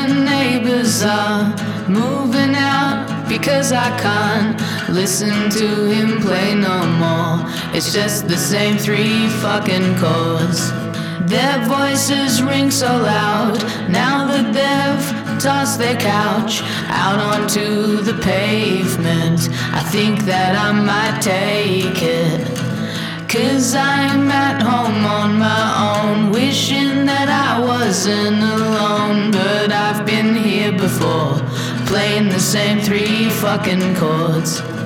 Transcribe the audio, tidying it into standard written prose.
neighbors are moving out because I can't listen to him play no more. It's just the same three fucking chords. Their voices ring so loud now that they've tossed their couch out onto the pavement. I think that I might take it, 'cause I'm at home on my own, wishing that I wasn't alone. But I've been here before, playing the same three fucking chords.